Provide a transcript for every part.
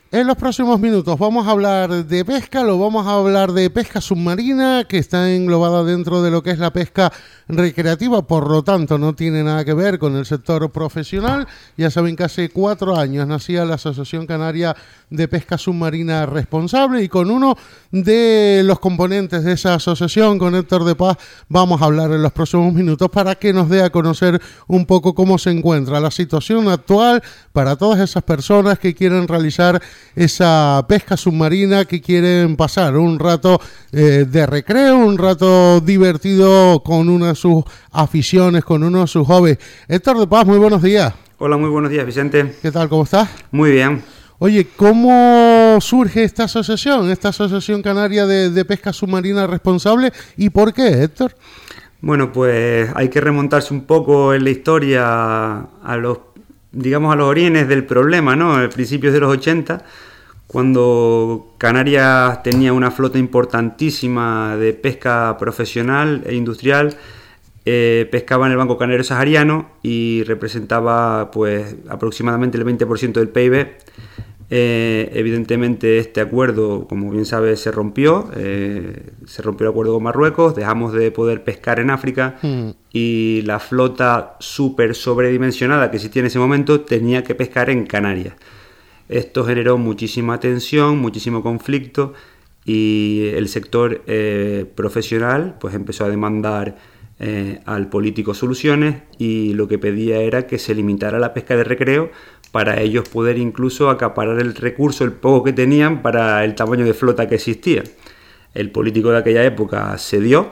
En los próximos minutos vamos a hablar de pesca, lo vamos a hablar de pesca submarina, que está englobada dentro de lo que es la pesca recreativa, por lo tanto no tiene nada que ver con el sector profesional. Ya saben que hace 4 años nacía la Asociación Canaria de Pesca Submarina Responsable, y con uno de los componentes de esa asociación, con Héctor de Paz, vamos a hablar en los próximos minutos para que nos dé a conocer un poco cómo se encuentra la situación actual para todas esas personas que quieren realizar esa pesca submarina, que quieren pasar un rato de recreo, un rato divertido con una de sus aficiones, con uno de sus hobbies. Héctor de Paz, muy buenos días. Hola, muy buenos días, Vicente. ¿Qué tal? ¿Cómo estás? Muy bien. Oye, ¿cómo surge esta Asociación Canaria de Pesca Submarina Responsable, y por qué, Héctor? Bueno, pues hay que remontarse un poco en la historia a los orígenes del problema, ¿no? A principios de los 80, cuando Canarias tenía una flota importantísima de pesca profesional e industrial. Pescaba en el Banco Canario Sahariano y representaba pues aproximadamente el 20% del PIB. Evidentemente este acuerdo, como bien sabes, se rompió el acuerdo con Marruecos, dejamos de poder pescar en África y la flota súper sobredimensionada que existía en ese momento tenía que pescar en Canarias. Esto generó muchísima tensión, muchísimo conflicto, y el sector profesional pues empezó a demandar al político soluciones, y lo que pedía era que se limitara la pesca de recreo para ellos poder incluso acaparar el recurso, el poco que tenían, para el tamaño de flota que existía. El político de aquella época cedió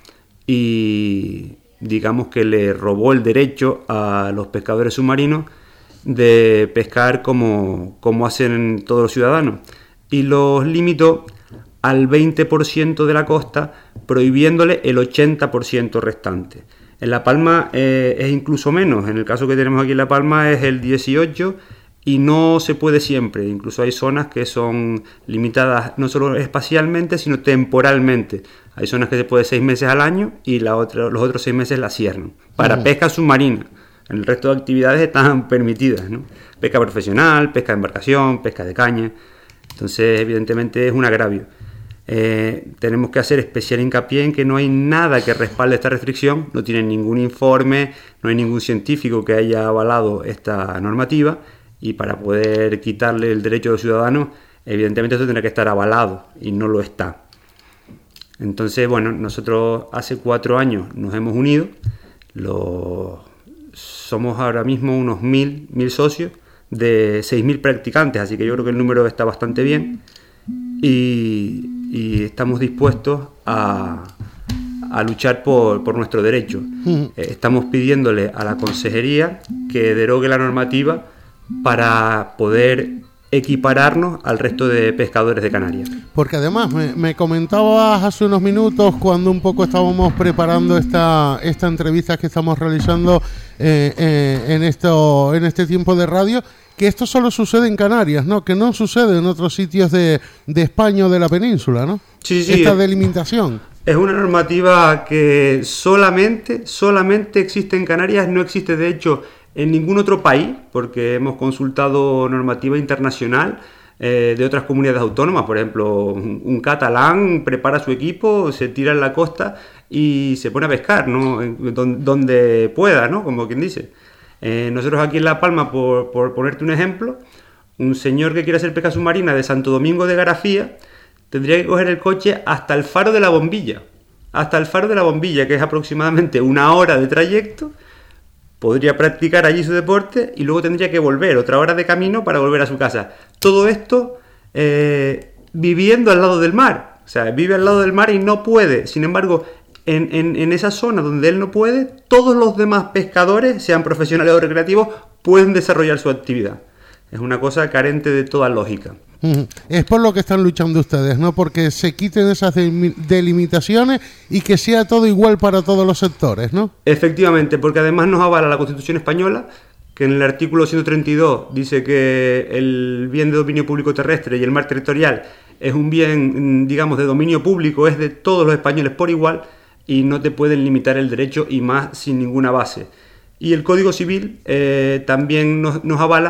y digamos que le robó el derecho a los pescadores submarinos de pescar como hacen todos los ciudadanos, y los limitó al 20% de la costa, prohibiéndole el 80% restante. En La Palma es incluso menos. En el caso que tenemos aquí en La Palma es el 18%, y no se puede siempre. Incluso hay zonas que son limitadas no solo espacialmente, sino temporalmente. Hay zonas que se puede 6 meses al año y los otros 6 meses la cierran para pesca submarina. El resto de actividades están permitidas, ¿no? Pesca profesional, pesca de embarcación, pesca de caña. Entonces, evidentemente, es un agravio. Tenemos que hacer especial hincapié en que no hay nada que respalde esta restricción, no tienen ningún informe, no hay ningún científico que haya avalado esta normativa, y para poder quitarle el derecho a los ciudadanos, evidentemente esto tendrá que estar avalado, y no lo está. Entonces, bueno, nosotros hace 4 años nos hemos unido, somos ahora mismo unos 1.000 socios de 6.000 practicantes, así que yo creo que el número está bastante bien. Y estamos dispuestos a luchar por nuestro derecho. Estamos pidiéndole a la Consejería que derogue la normativa para poder equipararnos al resto de pescadores de Canarias. Porque además me comentabas hace unos minutos, cuando un poco estábamos preparando esta entrevista que estamos realizando en este tiempo de radio, que esto solo sucede en Canarias, ¿no? Que no sucede en otros sitios de España o de la península, ¿no? Sí. Esta delimitación. Es una normativa que solamente existe en Canarias, no existe de hecho en ningún otro país, porque hemos consultado normativa internacional de otras comunidades autónomas. Por ejemplo, un catalán prepara su equipo, se tira en la costa y se pone a pescar, ¿no? Donde pueda, ¿no? Como quien dice. Nosotros aquí en La Palma, por ponerte un ejemplo, un señor que quiere hacer pesca submarina de Santo Domingo de Garafía tendría que coger el coche hasta el Faro de la Bombilla, que es aproximadamente 1 hora de trayecto. Podría practicar allí su deporte y luego tendría que volver 1 hora de camino para volver a su casa. Todo esto viviendo al lado del mar. O sea, vive al lado del mar y no puede. Sin embargo, en esa zona donde él no puede, todos los demás pescadores, sean profesionales o recreativos, pueden desarrollar su actividad. Es una cosa carente de toda lógica. Es por lo que están luchando ustedes, ¿no? Porque se quiten esas delimitaciones y que sea todo igual para todos los sectores, ¿no? Efectivamente, porque además nos avala la Constitución española, que en el artículo 132 dice que el bien de dominio público terrestre y el mar territorial es un bien, digamos, de dominio público, es de todos los españoles por igual, y no te pueden limitar el derecho, y más sin ninguna base. Y el Código Civil también nos avala,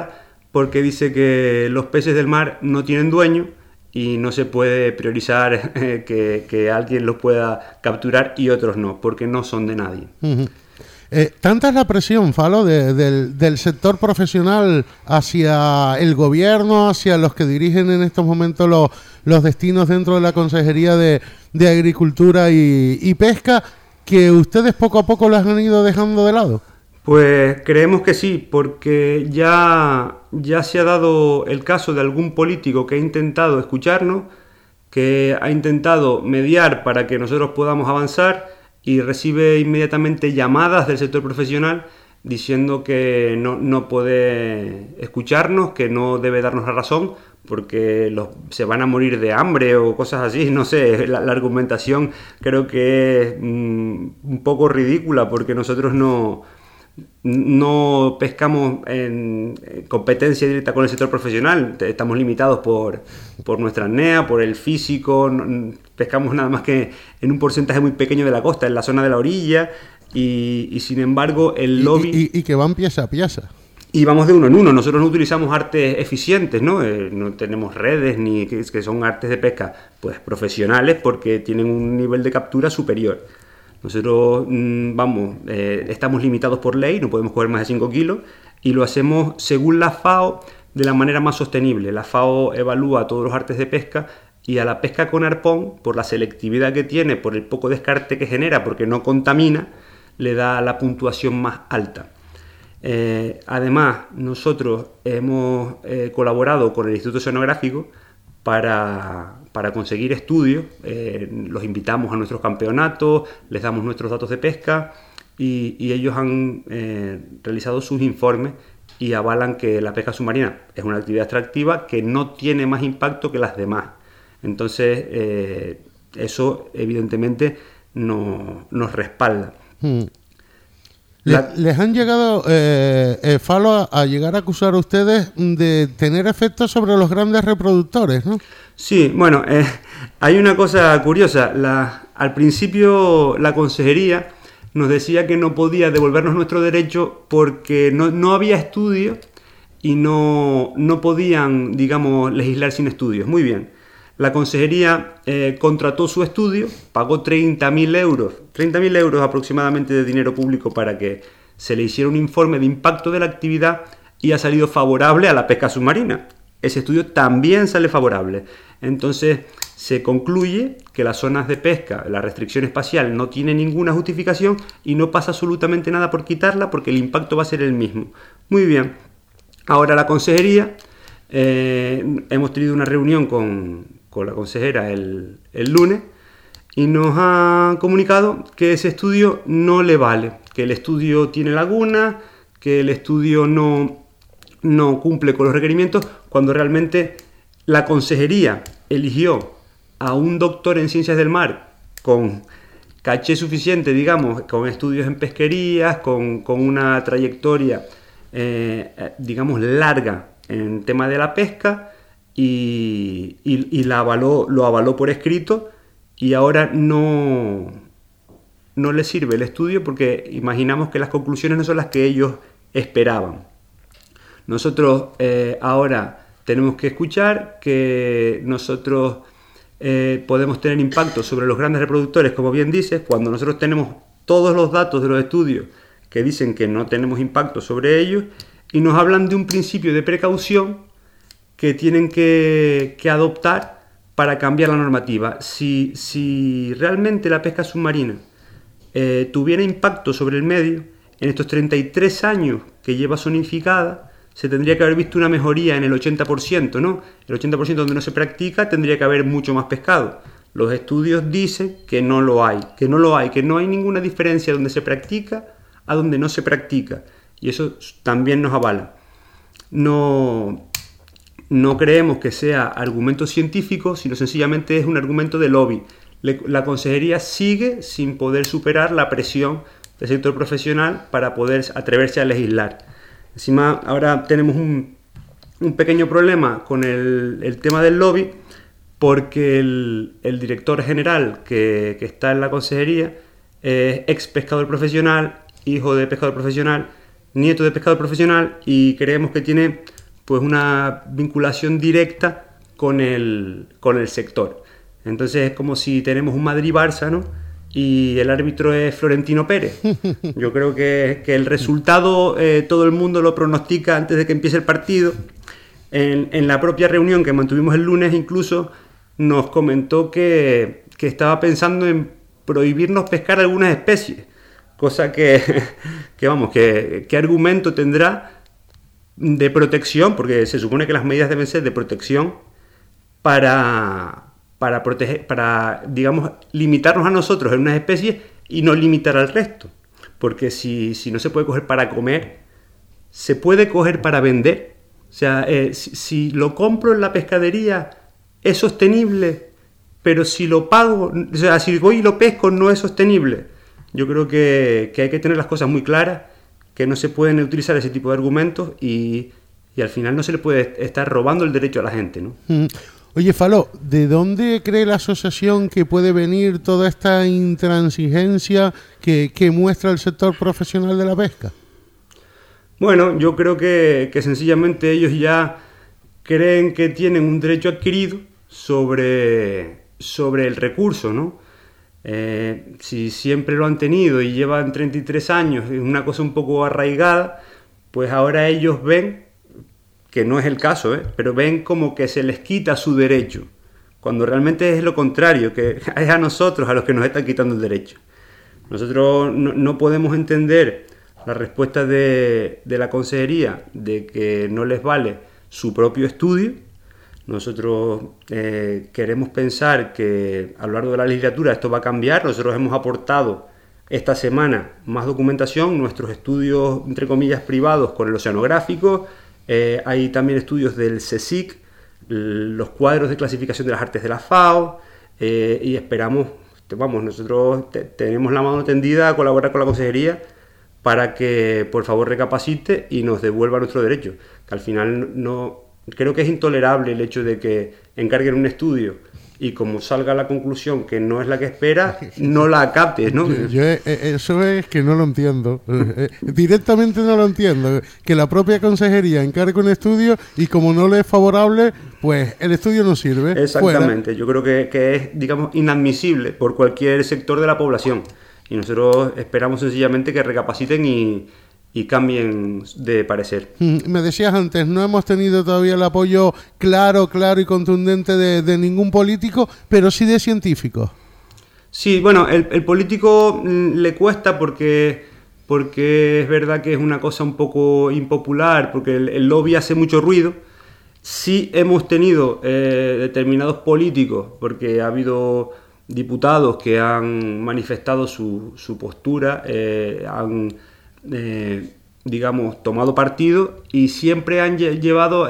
porque dice que los peces del mar no tienen dueño y no se puede priorizar que alguien los pueda capturar y otros no, porque no son de nadie. Tanta es la presión, Falo, del sector profesional hacia el gobierno, hacia los que dirigen en estos momentos los destinos dentro de la Consejería de Agricultura y Pesca, que ustedes poco a poco las han ido dejando de lado. Pues creemos que sí, porque ya se ha dado el caso de algún político que ha intentado escucharnos, que ha intentado mediar para que nosotros podamos avanzar y recibe inmediatamente llamadas del sector profesional diciendo que no puede escucharnos, que no debe darnos la razón porque se van a morir de hambre o cosas así. No sé, la argumentación creo que es un poco ridícula, porque nosotros no pescamos en competencia directa con el sector profesional. Estamos limitados por nuestra apnea, por el físico. Pescamos nada más que en un porcentaje muy pequeño de la costa, en la zona de la orilla, y sin embargo el lobby... Y que van pieza a pieza. Y vamos de uno en uno. Nosotros no utilizamos artes eficientes, ¿no? No tenemos redes, ni que son artes de pesca pues profesionales, porque tienen un nivel de captura superior. Nosotros estamos limitados por ley, no podemos coger más de 5 kilos, y lo hacemos según la FAO de la manera más sostenible. La FAO evalúa todos los artes de pesca, y a la pesca con arpón, por la selectividad que tiene, por el poco descarte que genera, porque no contamina, le da la puntuación más alta. Además, nosotros hemos colaborado con el Instituto Oceanográfico para conseguir estudios. Los invitamos a nuestros campeonatos, les damos nuestros datos de pesca, y ellos han realizado sus informes y avalan que la pesca submarina es una actividad extractiva que no tiene más impacto que las demás. Entonces, eso evidentemente nos respalda. ¿Les han llegado, Falo, a llegar a acusar a ustedes de tener efectos sobre los grandes reproductores, ¿no? Sí, bueno, hay una cosa curiosa. Al principio la consejería nos decía que no podía devolvernos nuestro derecho porque no había estudios y no podían, digamos, legislar sin estudios. Muy bien. La consejería contrató su estudio, pagó 30.000 euros aproximadamente de dinero público para que se le hiciera un informe de impacto de la actividad, y ha salido favorable a la pesca submarina. Ese estudio también sale favorable. Entonces se concluye que las zonas de pesca, la restricción espacial, no tiene ninguna justificación y no pasa absolutamente nada por quitarla, porque el impacto va a ser el mismo. Muy bien. Ahora la consejería, hemos tenido una reunión con la consejera el lunes, y nos ha comunicado que ese estudio no le vale, que el estudio tiene lagunas, que el estudio no cumple con los requerimientos, cuando realmente la consejería eligió a un doctor en ciencias del mar con caché suficiente, digamos, con estudios en pesquerías, con una trayectoria digamos larga en tema de la pesca, y lo avaló por escrito, y ahora no le sirve el estudio porque imaginamos que las conclusiones no son las que ellos esperaban. Nosotros ahora tenemos que escuchar que nosotros podemos tener impacto sobre los grandes reproductores, como bien dices, cuando nosotros tenemos todos los datos de los estudios que dicen que no tenemos impacto sobre ellos, y nos hablan de un principio de precaución que tienen que adoptar para cambiar la normativa. Si realmente la pesca submarina tuviera impacto sobre el medio, en estos 33 años que lleva zonificada, se tendría que haber visto una mejoría en el 80%, ¿no? El 80% donde no se practica tendría que haber mucho más pescado. Los estudios dicen que no lo hay, que no hay ninguna diferencia donde se practica a donde no se practica, y eso también nos avala. No creemos que sea argumento científico, sino sencillamente es un argumento de lobby. La consejería sigue sin poder superar la presión del sector profesional para poder atreverse a legislar. Encima, ahora tenemos un pequeño problema con el tema del lobby, porque el director general que está en la consejería es ex pescador profesional, hijo de pescador profesional, nieto de pescador profesional, y creemos que tiene pues una vinculación directa con el sector. Entonces es como si tenemos un Madrid-Barça, ¿no? Y el árbitro es Florentino Pérez. Yo creo que el resultado todo el mundo lo pronostica antes de que empiece el partido. En la propia reunión que mantuvimos el lunes incluso nos comentó que estaba pensando en prohibirnos pescar algunas especies, cosa que ¿qué argumento tendrá de protección? Porque se supone que las medidas deben ser de protección para proteger, para, digamos, limitarnos a nosotros en unas especies y no limitar al resto. Porque si no se puede coger para comer, se puede coger para vender. O sea, si lo compro en la pescadería es sostenible, pero si lo pago, o sea, si voy y lo pesco no es sostenible. Yo creo que hay que tener las cosas muy claras, que no se pueden utilizar ese tipo de argumentos y al final no se le puede estar robando el derecho a la gente, ¿no? Oye, Faló, ¿de dónde cree la asociación que puede venir toda esta intransigencia que muestra el sector profesional de la pesca? Bueno, yo creo que sencillamente ellos ya creen que tienen un derecho adquirido sobre el recurso, ¿no? Si siempre lo han tenido y llevan 33 años, es una cosa un poco arraigada, pues ahora ellos ven, que no es el caso, pero ven como que se les quita su derecho, cuando realmente es lo contrario, que es a nosotros a los que nos están quitando el derecho. Nosotros no podemos entender la respuesta de la consejería de que no les vale su propio estudio. Nosotros queremos pensar que a lo largo de la legislatura esto va a cambiar. Nosotros hemos aportado esta semana más documentación, nuestros estudios, entre comillas, privados con el oceanográfico. Hay también estudios del CSIC, los cuadros de clasificación de las artes de la FAO, y esperamos, nosotros tenemos la mano tendida a colaborar con la consejería para que por favor recapacite y nos devuelva nuestro derecho, que al final no creo que es intolerable el hecho de que encarguen un estudio y como salga la conclusión que no es la que espera, no la captes, ¿no? Eso es que no lo entiendo. Directamente no lo entiendo. Que la propia consejería encargue un estudio y como no le es favorable, pues el estudio no sirve. Exactamente. Fuera. Yo creo que es, digamos, inadmisible por cualquier sector de la población. Y nosotros esperamos sencillamente que recapaciten y cambien de parecer. Me decías antes, no hemos tenido todavía el apoyo claro y contundente de ningún político, pero sí de científicos. Sí, bueno, el político le cuesta porque es verdad que es una cosa un poco impopular, porque el lobby hace mucho ruido. Sí hemos tenido determinados políticos, porque ha habido diputados que han manifestado su postura, han digamos, tomado partido y siempre han llevado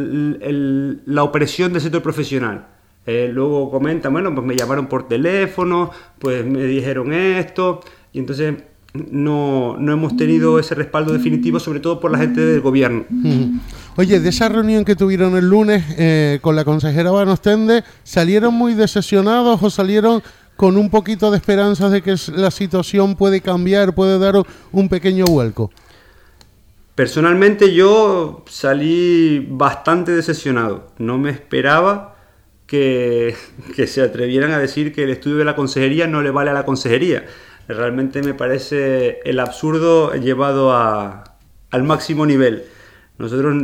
la opresión del sector profesional. Luego comentan, bueno, pues me llamaron por teléfono, pues me dijeron esto, y entonces no hemos tenido ese respaldo definitivo, sobre todo por la gente del gobierno. Oye, de esa reunión que tuvieron el lunes con la consejera Van Ostende, ¿salieron muy decepcionados o salieron con un poquito de esperanzas de que la situación puede cambiar, puede dar un pequeño vuelco? Personalmente yo salí bastante decepcionado. No me esperaba que se atrevieran a decir que el estudio de la consejería no le vale a la consejería. Realmente me parece el absurdo llevado al máximo nivel. Nosotros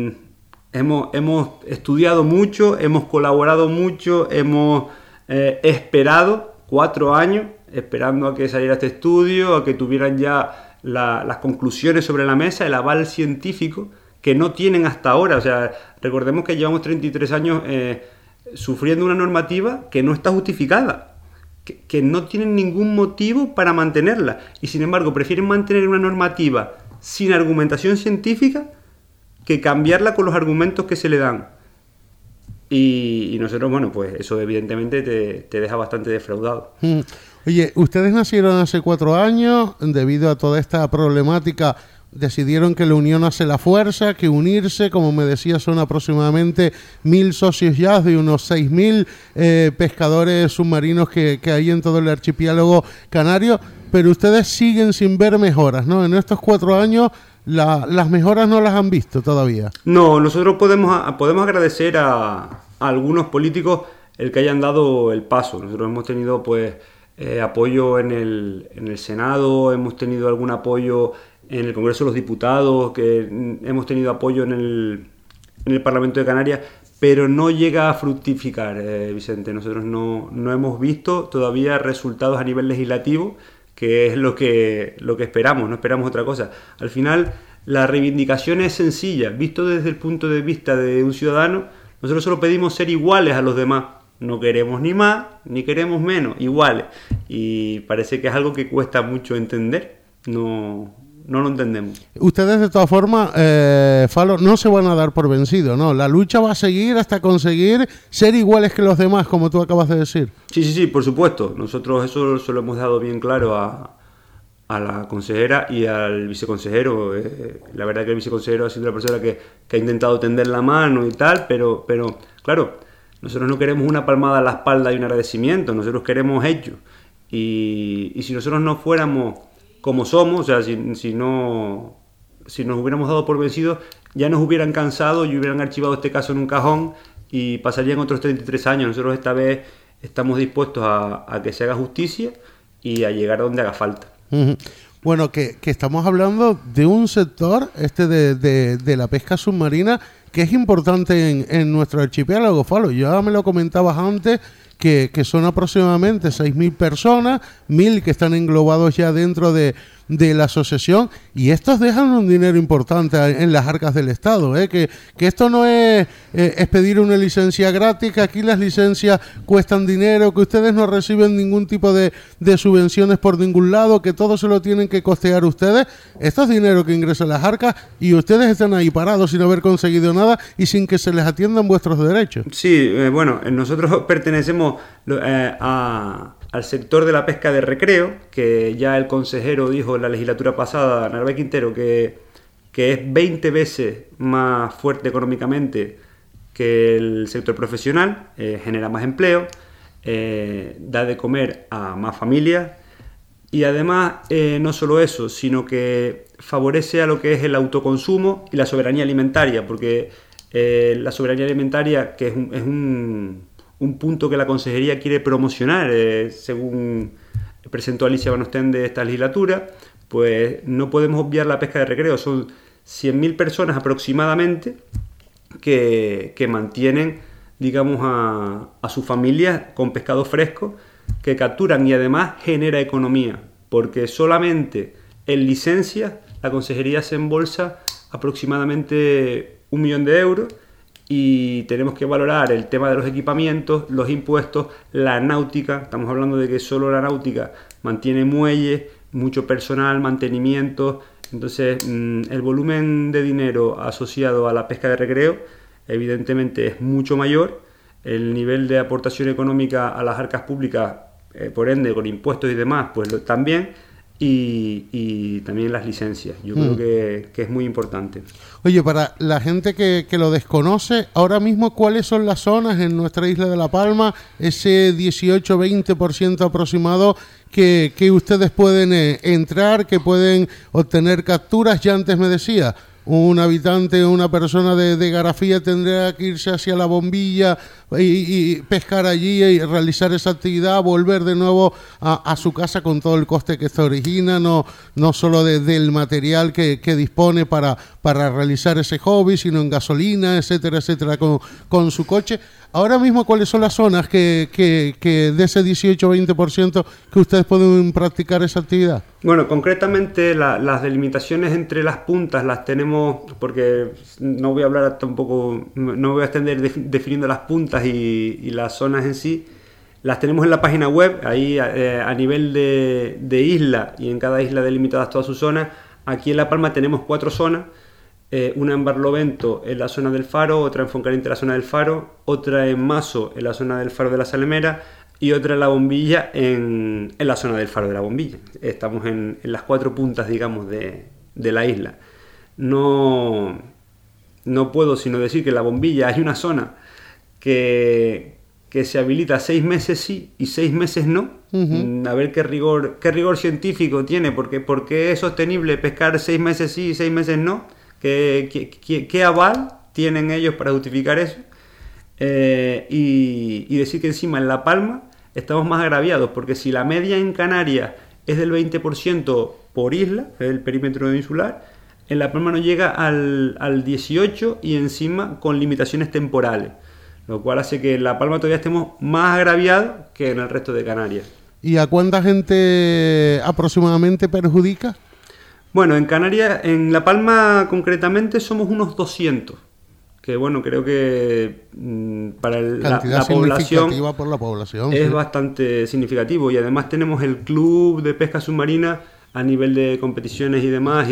hemos estudiado mucho, hemos colaborado mucho, hemos esperado 4 años esperando a que saliera este estudio, a que tuvieran ya las conclusiones sobre la mesa, el aval científico que no tienen hasta ahora. O sea, recordemos que llevamos 33 años sufriendo una normativa que no está justificada, que no tienen ningún motivo para mantenerla, y sin embargo prefieren mantener una normativa sin argumentación científica que cambiarla con los argumentos que se le dan. Y nosotros, bueno, pues eso evidentemente te deja bastante defraudado. Oye, ustedes nacieron hace 4 años, debido a toda esta problemática decidieron que la unión hace la fuerza, que unirse, como me decía, son aproximadamente 1.000 socios ya, de unos 6.000 pescadores submarinos que hay en todo el archipiélago canario, pero ustedes siguen sin ver mejoras, ¿no? En estos 4 años las mejoras no las han visto todavía. No, nosotros podemos agradecer a algunos políticos el que hayan dado el paso. Nosotros hemos tenido pues apoyo en el Senado, hemos tenido algún apoyo en el Congreso de los Diputados, que hemos tenido apoyo en el Parlamento de Canarias, pero no llega a fructificar, Vicente. Nosotros no hemos visto todavía resultados a nivel legislativo, que es lo que esperamos, no esperamos otra cosa. Al final, la reivindicación es sencilla. Visto desde el punto de vista de un ciudadano, nosotros solo pedimos ser iguales a los demás. No queremos ni más, ni queremos menos, iguales. Y parece que es algo que cuesta mucho entender. No lo entendemos. Ustedes, de todas formas, Falo, no se van a dar por vencidos, ¿no? La lucha va a seguir hasta conseguir ser iguales que los demás, como tú acabas de decir. Sí, por supuesto. Nosotros eso se lo hemos dado bien claro a la consejera y al viceconsejero. La verdad que el viceconsejero ha sido la persona que ha intentado tender la mano y tal, pero claro, nosotros no queremos una palmada a la espalda y un agradecimiento, nosotros queremos hechos. Y si nosotros no fuéramos como somos, o sea, si nos hubiéramos dado por vencidos, ya nos hubieran cansado y hubieran archivado este caso en un cajón y pasarían otros 33 años. Nosotros esta vez estamos dispuestos a que se haga justicia y a llegar a donde haga falta. Uh-huh. Bueno, que estamos hablando de un sector de la pesca submarina que es importante en nuestro archipiélago, Falo. Ya me lo comentabas antes, que son aproximadamente 6.000 personas, 1.000 que están englobados ya dentro de la asociación, y estos dejan un dinero importante en las arcas del Estado, que esto no es pedir una licencia gratis, que aquí las licencias cuestan dinero, que ustedes no reciben ningún tipo de subvenciones por ningún lado, que todo se lo tienen que costear ustedes. Esto es dinero que ingresa a las arcas y ustedes están ahí parados sin haber conseguido nada y sin que se les atiendan vuestros derechos. Sí, bueno, nosotros pertenecemos al sector de la pesca de recreo, que ya el consejero dijo en la legislatura pasada, Narváez Quintero, que es 20 veces más fuerte económicamente que el sector profesional, genera más empleo, da de comer a más familias y además no solo eso, sino que favorece a lo que es el autoconsumo y la soberanía alimentaria, porque la soberanía alimentaria, que es un punto que la consejería quiere promocionar, según presentó Alicia Van Osten de esta legislatura, pues no podemos obviar la pesca de recreo. Son 100.000 personas aproximadamente que mantienen, digamos, a sus familias con pescado fresco, que capturan, y además genera economía, porque solamente en licencias la consejería se embolsa aproximadamente 1 millón de euros. Y tenemos que valorar el tema de los equipamientos, los impuestos, la náutica. Estamos hablando de que solo la náutica mantiene muelles, mucho personal, mantenimiento. Entonces, el volumen de dinero asociado a la pesca de recreo evidentemente es mucho mayor. El nivel de aportación económica a las arcas públicas, por ende, con impuestos y demás, pues también. Y también las licencias. Yo creo que es muy importante. Oye, para la gente que lo desconoce, ahora mismo, ¿cuáles son las zonas en nuestra isla de La Palma, ese 18-20% aproximado que ustedes pueden entrar, que pueden obtener capturas? Ya antes me decía, un habitante o una persona de Garafía tendrá que irse hacia La Bombilla y pescar allí y realizar esa actividad, volver de nuevo a su casa con todo el coste que esto origina, no solo del material que dispone para realizar ese hobby, sino en gasolina, etcétera, con su coche. Ahora mismo, ¿cuáles son las zonas que de ese 18-20% que ustedes pueden practicar esa actividad? Bueno, concretamente las delimitaciones entre las puntas las tenemos, porque no voy a hablar tampoco, no voy a extender definiendo las puntas y las zonas en sí. Las tenemos en la página web, ahí a nivel de isla, y en cada isla delimitadas todas sus zonas. Aquí en La Palma tenemos 4 zonas. Una en Barlovento, en la zona del Faro, otra en Foncaliente, en la zona del Faro, otra en Maso, en la zona del Faro de la Salemera, y otra en La Bombilla, en la zona del Faro de La Bombilla. Estamos en las 4 puntas, digamos, de la isla. No puedo sino decir que en La Bombilla hay una zona que que se habilita 6 meses sí y 6 meses no. A ver qué rigor científico tiene, porque es sostenible pescar 6 meses sí y 6 meses no. ¿Qué aval tienen ellos para justificar eso? Y decir que encima en La Palma estamos más agraviados, porque si la media en Canarias es del 20% por isla, el perímetro insular, en La Palma no llega al 18% y encima con limitaciones temporales, lo cual hace que en La Palma todavía estemos más agraviados que en el resto de Canarias. ¿Y a cuánta gente aproximadamente perjudica? Bueno, en Canarias, en La Palma concretamente somos unos 200, que bueno, creo que para la población, por la población es bastante significativo, y además tenemos el club de pesca submarina a nivel de competiciones y demás y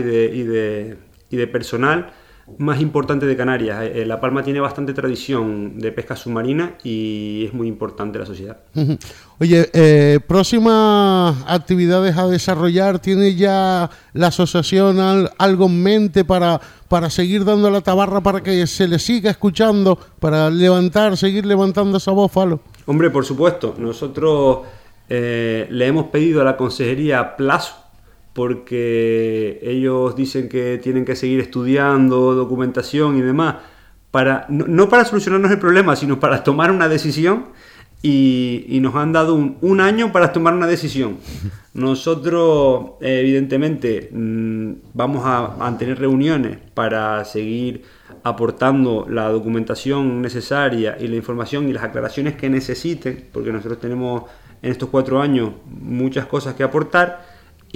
de personal más importante de Canarias. La Palma tiene bastante tradición de pesca submarina y es muy importante la sociedad. Oye, próximas actividades a desarrollar, ¿tiene ya la asociación algo en mente para seguir dando la tabarra, para que se le siga escuchando, para seguir levantando esa voz, Falo? Hombre, por supuesto, nosotros le hemos pedido a la consejería plazo, porque ellos dicen que tienen que seguir estudiando documentación y demás, no para solucionarnos el problema, sino para tomar una decisión, y nos han dado un año para tomar una decisión. Nosotros, evidentemente, vamos a mantener reuniones para seguir aportando la documentación necesaria y la información y las aclaraciones que necesiten, porque nosotros tenemos en estos 4 años muchas cosas que aportar.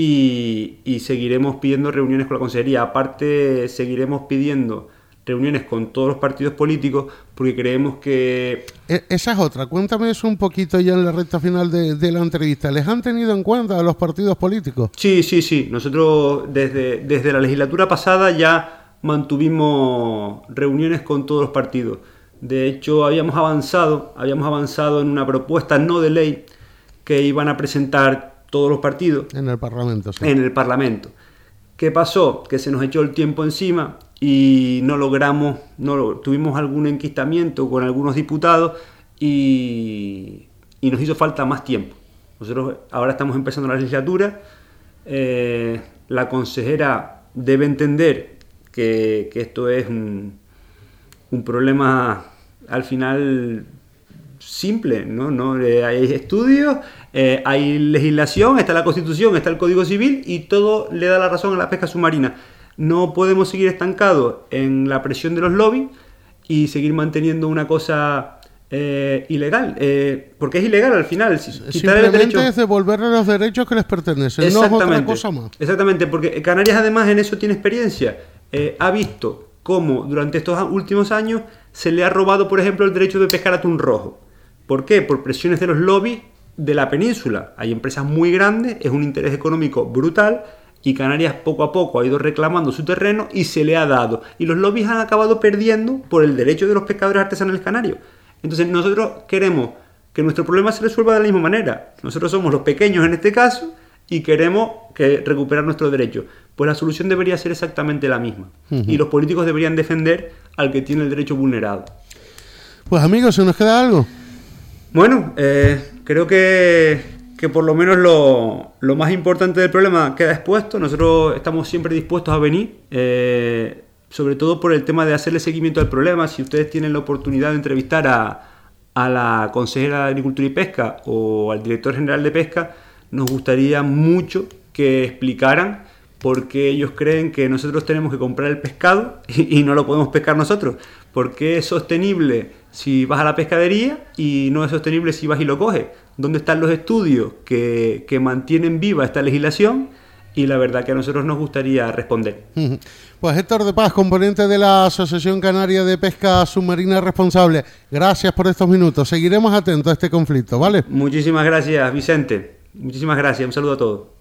Y seguiremos pidiendo reuniones con la consejería. Aparte, seguiremos pidiendo reuniones con todos los partidos políticos, porque creemos que... Esa es otra. Cuéntame eso un poquito ya en la recta final de la entrevista. ¿Les han tenido en cuenta a los partidos políticos? Sí. Nosotros desde la legislatura pasada ya mantuvimos reuniones con todos los partidos. De hecho, habíamos avanzado en una propuesta no de ley que iban a presentar todos los partidos. En el Parlamento, sí. En el Parlamento. ¿Qué pasó? Que se nos echó el tiempo encima y tuvimos algún enquistamiento con algunos diputados y nos hizo falta más tiempo. Nosotros ahora estamos empezando la legislatura. La consejera debe entender que esto es un problema al final simple, ¿no? Hay estudios, hay legislación, está la Constitución, está el Código Civil, y todo le da la razón a la pesca submarina. No podemos seguir estancados en la presión de los lobbies y seguir manteniendo una cosa ilegal, porque es ilegal al final. Simplemente es devolverle los derechos que les pertenecen, no es otra cosa más. Exactamente, porque Canarias además en eso tiene experiencia. Ha visto cómo durante estos últimos años se le ha robado, por ejemplo, el derecho de pescar atún rojo. ¿Por qué? Por presiones de los lobbies de la península. Hay empresas muy grandes, es un interés económico brutal, y Canarias poco a poco ha ido reclamando su terreno y se le ha dado. Y los lobbies han acabado perdiendo por el derecho de los pescadores artesanales canarios. Entonces nosotros queremos que nuestro problema se resuelva de la misma manera. Nosotros somos los pequeños en este caso y queremos recuperar nuestro derecho. Pues la solución debería ser exactamente la misma. Y los políticos deberían defender al que tiene el derecho vulnerado. Pues amigos, ¿se nos queda algo? Bueno, creo que por lo menos lo más importante del problema queda expuesto. Nosotros estamos siempre dispuestos a venir, sobre todo por el tema de hacerle seguimiento al problema. Si ustedes tienen la oportunidad de entrevistar a la consejera de Agricultura y Pesca o al director general de Pesca, nos gustaría mucho que explicaran por qué ellos creen que nosotros tenemos que comprar el pescado y no lo podemos pescar nosotros. ¿Por qué es sostenible si vas a la pescadería y no es sostenible si vas y lo coges? ¿Dónde están los estudios que mantienen viva esta legislación? Y la verdad que a nosotros nos gustaría responder. Pues Héctor de Paz, componente de la Asociación Canaria de Pesca Submarina Responsable, gracias por estos minutos. Seguiremos atentos a este conflicto, ¿vale? Muchísimas gracias, Vicente. Muchísimas gracias. Un saludo a todos.